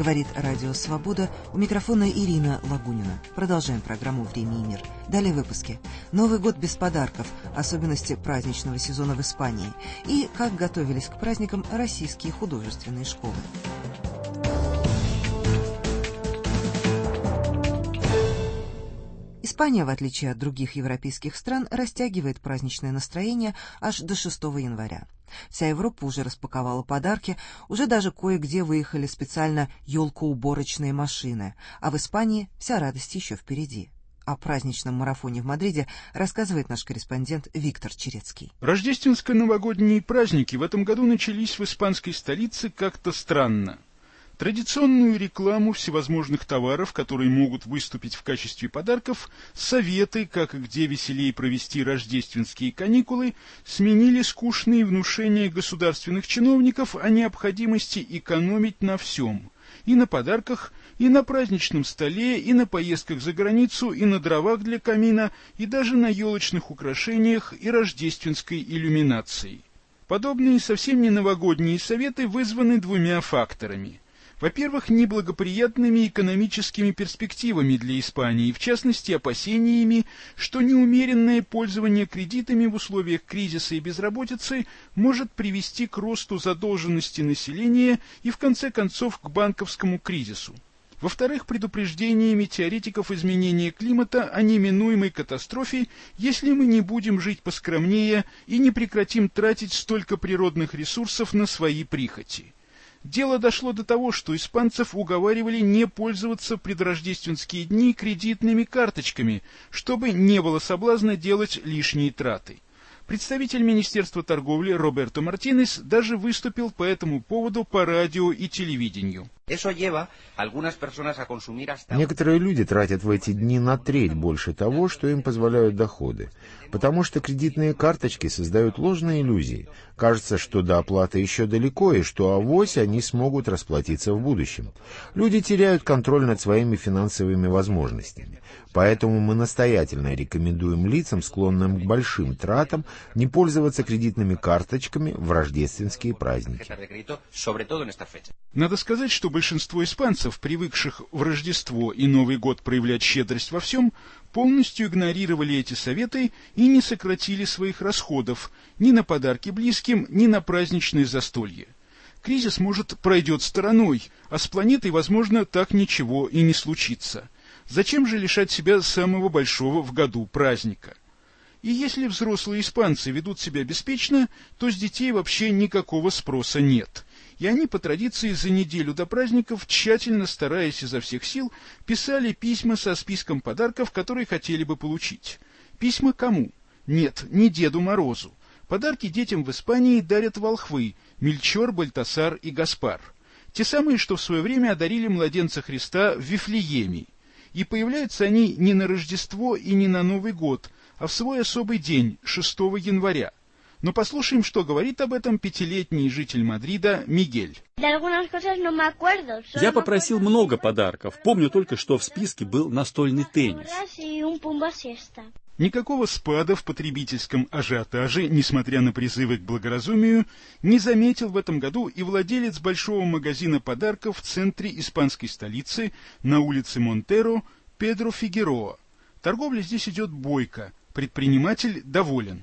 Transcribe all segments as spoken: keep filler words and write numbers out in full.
Говорит Радио Свобода. У микрофона Ирина Лагунина. Продолжаем программу «Время и мир». Далее в выпуске. Новый год без подарков. Особенности праздничного сезона в Испании. И как готовились к праздникам российские художественные школы. Испания, в отличие от других европейских стран, растягивает праздничное настроение аж до шестого января. Вся Европа уже распаковала подарки, уже даже кое-где выехали специально елкоуборочные машины, а в Испании вся радость еще впереди. О праздничном марафоне в Мадриде рассказывает наш корреспондент Виктор Черецкий. Рождественско-новогодние праздники в этом году начались в испанской столице как-то странно. Традиционную рекламу всевозможных товаров, которые могут выступить в качестве подарков, советы, как и где веселее провести рождественские каникулы, сменили скучные внушения государственных чиновников о необходимости экономить на всем. И на подарках, и на праздничном столе, и на поездках за границу, и на дровах для камина, и даже на елочных украшениях и рождественской иллюминации. Подобные совсем не новогодние советы вызваны двумя факторами. Во-первых, неблагоприятными экономическими перспективами для Испании, в частности, опасениями, что неумеренное пользование кредитами в условиях кризиса и безработицы может привести к росту задолженности населения и, в конце концов, к банковскому кризису. Во-вторых, предупреждениями теоретиков изменения климата о неминуемой катастрофе, если мы не будем жить поскромнее и не прекратим тратить столько природных ресурсов на свои прихоти. Дело дошло до того, что испанцев уговаривали не пользоваться в предрождественские дни кредитными карточками, чтобы не было соблазна делать лишние траты. Представитель Министерства торговли Роберто Мартинес даже выступил по этому поводу по радио и телевидению. Некоторые люди тратят в эти дни на треть больше того, что им позволяют доходы, потому что кредитные карточки создают ложные иллюзии. Кажется, что до оплаты еще далеко, и что авось они смогут расплатиться в будущем. Люди теряют контроль над своими финансовыми возможностями. Поэтому мы настоятельно рекомендуем лицам, склонным к большим тратам, не пользоваться кредитными карточками в рождественские праздники. Надо сказать, что большинство испанцев, привыкших в Рождество и Новый год проявлять щедрость во всем, полностью игнорировали эти советы и не сократили своих расходов ни на подарки близким, ни на праздничное застолье. Кризис, может, пройдет стороной, а с планетой, возможно, так ничего и не случится. Зачем же лишать себя самого большого в году праздника? И если взрослые испанцы ведут себя беспечно, то с детей вообще никакого спроса нет. И они по традиции за неделю до праздников, тщательно стараясь изо всех сил, писали письма со списком подарков, которые хотели бы получить. Письма кому? Нет, не Деду Морозу. Подарки детям в Испании дарят волхвы Мельчор, Бальтасар и Гаспар. Те самые, что в свое время одарили младенца Христа в Вифлееме. И появляются они не на Рождество и не на Новый год, а в свой особый день, шестого января. Но послушаем, что говорит об этом пятилетний житель Мадрида Мигель. Я попросил много подарков. Помню только, что в списке был настольный теннис. Никакого спада в потребительском ажиотаже, несмотря на призывы к благоразумию, не заметил в этом году и владелец большого магазина подарков в центре испанской столицы на улице Монтеро Педро Фигероа. Торговля здесь идет бойко, предприниматель доволен.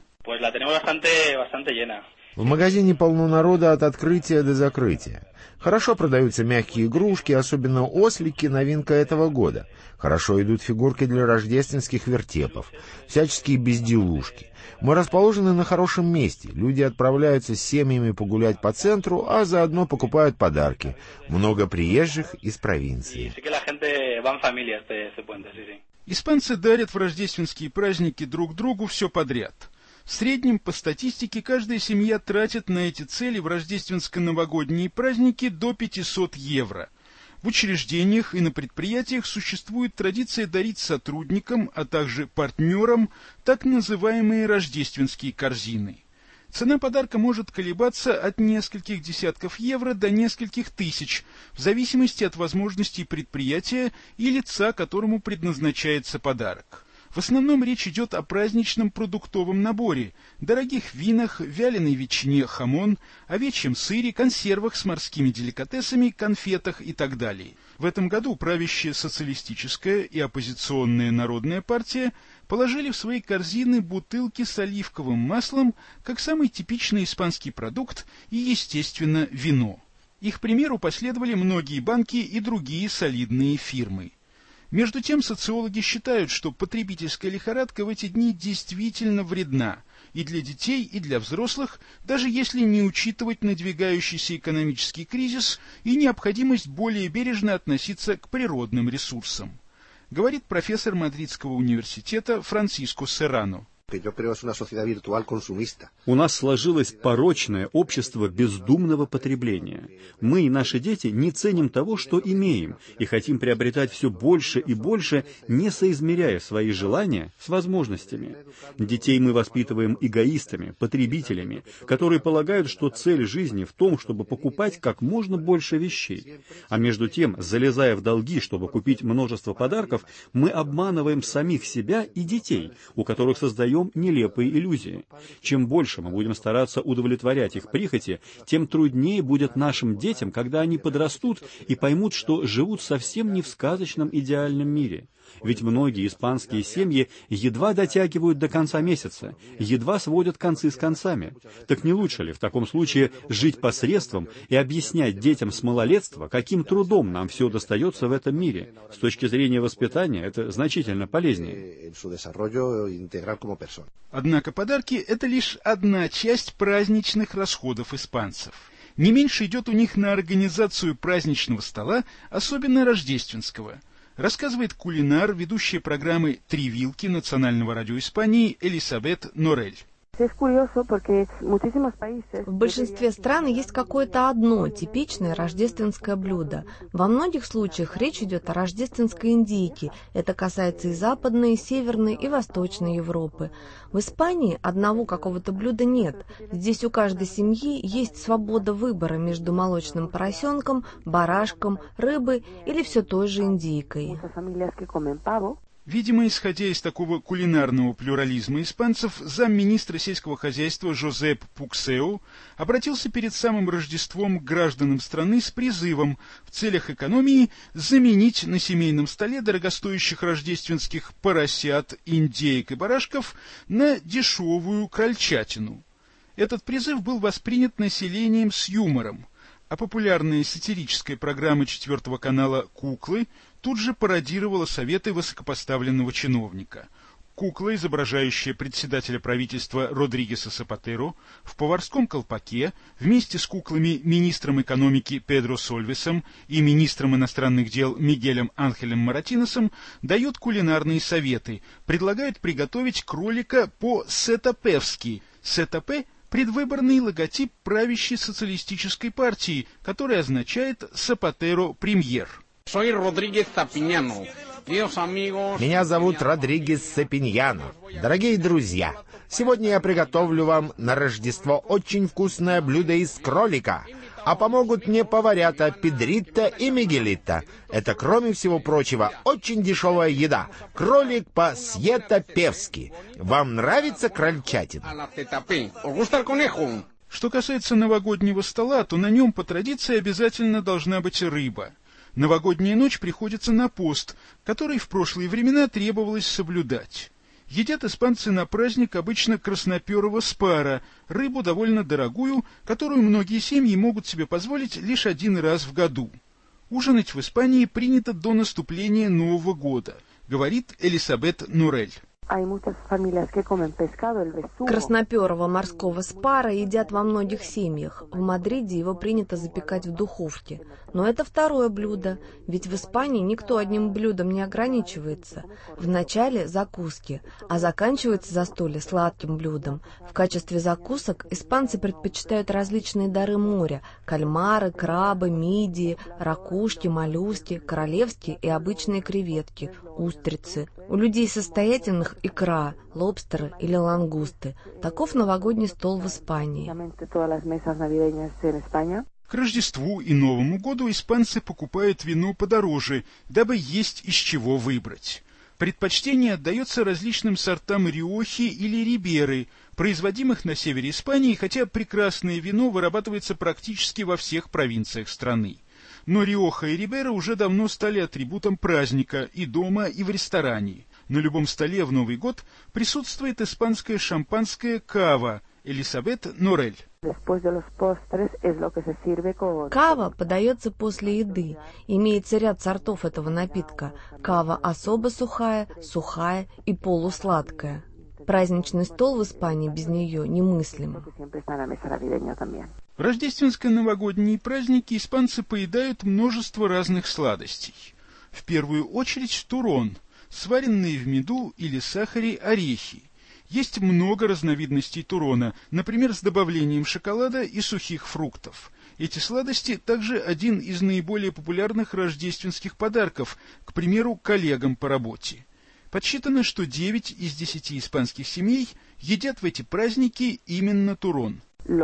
В магазине полно народа от открытия до закрытия. Хорошо продаются мягкие игрушки, особенно ослики, новинка этого года. Хорошо идут фигурки для рождественских вертепов, всяческие безделушки. Мы расположены на хорошем месте. Люди отправляются с семьями погулять по центру, а заодно покупают подарки. Много приезжих из провинции. Испанцы дарят в рождественские праздники друг другу все подряд. В среднем, по статистике, каждая семья тратит на эти цели в рождественско-новогодние праздники до пятисот евро. В учреждениях и на предприятиях существует традиция дарить сотрудникам, а также партнерам, так называемые рождественские корзины. Цена подарка может колебаться от нескольких десятков евро до нескольких тысяч, в зависимости от возможностей предприятия и лица, которому предназначается подарок. В основном речь идет о праздничном продуктовом наборе, дорогих винах, вяленой ветчине хамон, овечьем сыре, консервах с морскими деликатесами, конфетах и так далее. В этом году правящая социалистическая и оппозиционная народная партия положили в свои корзины бутылки с оливковым маслом, как самый типичный испанский продукт, и, естественно, вино. Их примеру последовали многие банки и другие солидные фирмы. Между тем, социологи считают, что потребительская лихорадка в эти дни действительно вредна и для детей, и для взрослых, даже если не учитывать надвигающийся экономический кризис и необходимость более бережно относиться к природным ресурсам, говорит профессор Мадридского университета Франсиско Серрано. У нас сложилось порочное общество бездумного потребления. Мы и наши дети не ценим того, что имеем, и хотим приобретать все больше и больше, не соизмеряя свои желания с возможностями. Детей мы воспитываем эгоистами, потребителями, которые полагают, что цель жизни в том, чтобы покупать как можно больше вещей. А между тем, залезая в долги, чтобы купить множество подарков, мы обманываем самих себя и детей, у которых создаем нелепые иллюзии. Чем больше мы будем стараться удовлетворять их прихоти, тем труднее будет нашим детям, когда они подрастут и поймут, что живут совсем не в сказочном идеальном мире. Ведь многие испанские семьи едва дотягивают до конца месяца, едва сводят концы с концами. Так не лучше ли в таком случае жить посредством и объяснять детям с малолетства, каким трудом нам все достается в этом мире? С точки зрения воспитания это значительно полезнее. Однако подарки – это лишь одна часть праздничных расходов испанцев. Не меньше идет у них на организацию праздничного стола, особенно рождественского, рассказывает кулинар, ведущая программы «Три вилки» Национального радио Испании Элисабет Норель. В большинстве стран есть какое-то одно типичное рождественское блюдо. Во многих случаях речь идет о рождественской индейке. Это касается и Западной, и Северной, и Восточной Европы. В Испании одного какого-то блюда нет. Здесь у каждой семьи есть свобода выбора между молочным поросенком, барашком, рыбой или все той же индейкой. Видимо, исходя из такого кулинарного плюрализма испанцев, замминистра сельского хозяйства Жозеп Пуксео обратился перед самым Рождеством к гражданам страны с призывом в целях экономии заменить на семейном столе дорогостоящих рождественских поросят, индеек и барашков на дешевую крольчатину. Этот призыв был воспринят населением с юмором, а популярная сатирическая программа четвертого канала «Куклы» тут же пародировала советы высокопоставленного чиновника. Кукла, изображающая председателя правительства Родригеса Сапатеро, в поварском колпаке, вместе с куклами министром экономики Педро Сольвесом и министром иностранных дел Мигелем Анхелем Маратиносом, дает кулинарные советы, предлагает приготовить кролика по-сетапевски. Сетапе – предвыборный логотип правящей социалистической партии, который означает «Сапатеро премьер». Меня зовут Родригес Сапиньяно. Дорогие друзья, сегодня я приготовлю вам на Рождество очень вкусное блюдо из кролика. А помогут мне поварята Педрито и Мигелито. Это, кроме всего прочего, очень дешевая еда. Кролик по-сьетапевски. Вам нравится крольчатина? Что касается новогоднего стола, то на нем по традиции обязательно должна быть рыба. Новогодняя ночь приходится на пост, который в прошлые времена требовалось соблюдать. Едят испанцы на праздник обычно красноперого спара, рыбу довольно дорогую, которую многие семьи могут себе позволить лишь один раз в году. Ужинать в Испании принято до наступления Нового года, говорит Элисабет Норель. Красноперого морского спара едят во многих семьях. В Мадриде его принято запекать в духовке. Но это второе блюдо, ведь в Испании никто одним блюдом не ограничивается. Вначале закуски, а заканчивается застолье сладким блюдом. В качестве закусок испанцы предпочитают различные дары моря – кальмары, крабы, мидии, ракушки, моллюски, королевские и обычные креветки, устрицы. У людей состоятельных икра, лобстеры или лангусты. Таков новогодний стол в Испании. К Рождеству и Новому году испанцы покупают вино подороже, дабы есть из чего выбрать. Предпочтение отдается различным сортам риохи или риберы, производимых на севере Испании, хотя прекрасное вино вырабатывается практически во всех провинциях страны. Но риоха и рибера уже давно стали атрибутом праздника и дома, и в ресторане. На любом столе в Новый год присутствует испанское шампанское кава Элизабет Норель. Кава подается после еды. Имеется ряд сортов этого напитка. Кава особо сухая, сухая и полусладкая. Праздничный стол в Испании без нее немыслим. В рождественско-новогодние праздники испанцы поедают множество разных сладостей. В первую очередь турон, сваренные в меду или сахаре орехи. Есть много разновидностей турона, например, с добавлением шоколада и сухих фруктов. Эти сладости также один из наиболее популярных рождественских подарков, к примеру, коллегам по работе. Подсчитано, что девять из десяти испанских семей едят в эти праздники именно турон.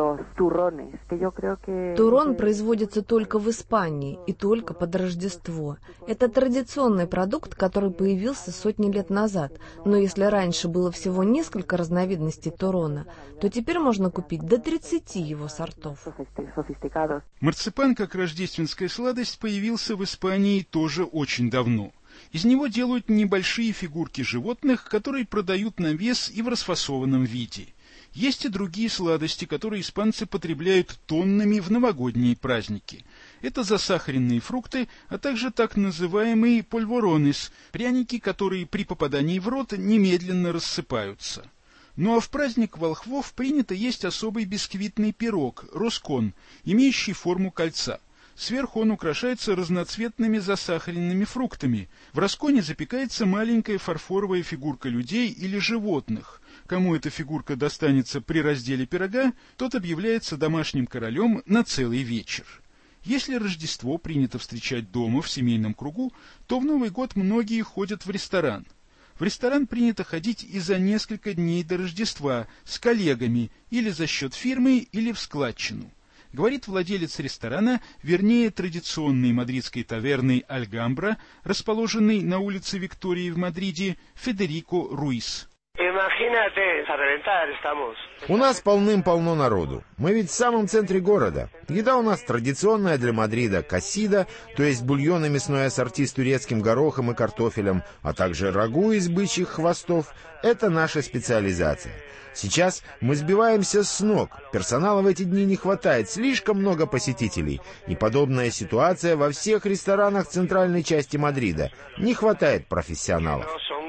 Турон производится только в Испании и только под Рождество. Это традиционный продукт, который появился сотни лет назад. Но если раньше было всего несколько разновидностей турона, то теперь можно купить до тридцати его сортов. Марципан, как рождественская сладость, появился в Испании тоже очень давно. Из него делают небольшие фигурки животных, которые продают на вес и в расфасованном виде. Есть и другие сладости, которые испанцы потребляют тоннами в новогодние праздники. Это засахаренные фрукты, а также так называемые польворонес, пряники, которые при попадании в рот немедленно рассыпаются. Ну а в праздник волхвов принято есть особый бисквитный пирог, роскон, имеющий форму кольца. Сверху он украшается разноцветными засахаренными фруктами. В росконе запекается маленькая фарфоровая фигурка людей или животных. Кому эта фигурка достанется при разделе пирога, тот объявляется домашним королем на целый вечер. Если Рождество принято встречать дома в семейном кругу, то в Новый год многие ходят в ресторан. В ресторан принято ходить и за несколько дней до Рождества с коллегами или за счет фирмы, или в складчину. Говорит владелец ресторана, вернее традиционной мадридской таверны «Альгамбра», расположенной на улице Виктории в Мадриде, Федерико Руис. У нас полным-полно народу. Мы ведь в самом центре города. Еда у нас традиционная для Мадрида — касида, то есть бульон и мясной ассорти с турецким горохом и картофелем, а также рагу из бычьих хвостов. Это наша специализация. Сейчас мы сбиваемся с ног. Персонала в эти дни не хватает, слишком много посетителей. И подобная ситуация во всех ресторанах центральной части Мадрида. Не хватает профессионалов.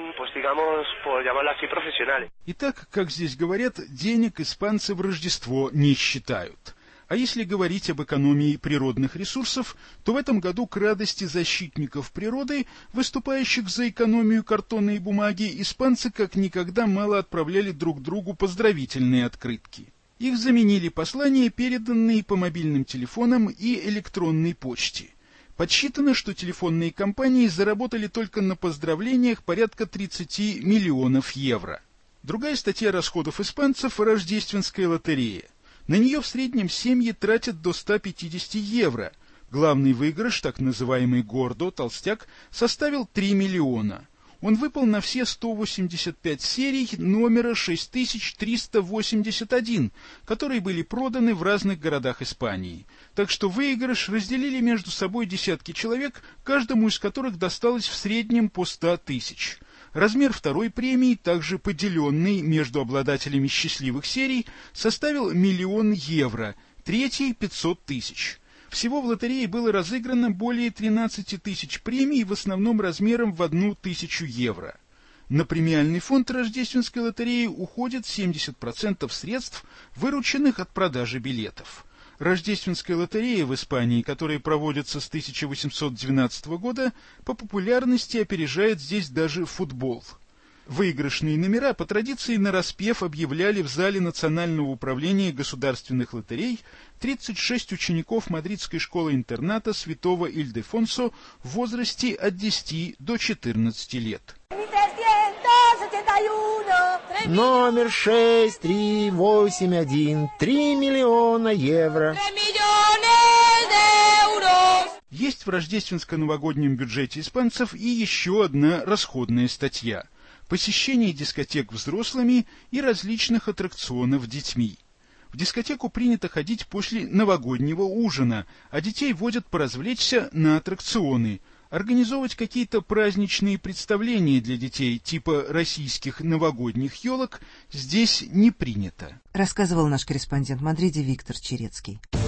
Итак, как здесь говорят, денег испанцы в Рождество не считают. А если говорить об экономии природных ресурсов, то в этом году к радости защитников природы, выступающих за экономию картона и бумаги, испанцы как никогда мало отправляли друг другу поздравительные открытки. Их заменили послания, переданные по мобильным телефонам и электронной почте. Подсчитано, что телефонные компании заработали только на поздравлениях порядка тридцати миллионов евро. Другая статья расходов испанцев – рождественская лотерея. На нее в среднем семьи тратят до ста пятидесяти евро. Главный выигрыш, так называемый гордо, толстяк, составил три миллиона. Он выпал на все сто восемьдесят пять серий номера шесть тысяч триста восемьдесят один, которые были проданы в разных городах Испании. Так что выигрыш разделили между собой десятки человек, каждому из которых досталось в среднем по ста тысяч. Размер второй премии, также поделенный между обладателями счастливых серий, составил миллион евро, третий — пятьсот тысяч. Всего в лотерее было разыграно более тринадцати тысяч премий, в основном размером в одну тысячу евро. На премиальный фонд рождественской лотереи уходит семьдесят процентов средств, вырученных от продажи билетов. Рождественская лотерея в Испании, которая проводится с тысяча восемьсот двенадцатого года, по популярности опережает здесь даже футбол. Выигрышные номера по традиции нараспев объявляли в зале Национального управления государственных лотерей тридцать шесть учеников мадридской школы-интерната святого Ильдефонсо в возрасте от десяти до четырнадцати лет. Номер шесть три восемь один, три миллиона евро. Есть в рождественско-новогоднем бюджете испанцев и еще одна расходная статья – посещение дискотек взрослыми и различных аттракционов детьми. В дискотеку принято ходить после новогоднего ужина, а детей водят поразвлечься на аттракционы. Организовывать какие-то праздничные представления для детей типа российских новогодних елок здесь не принято. Рассказывал наш корреспондент в Мадриде Виктор Черецкий.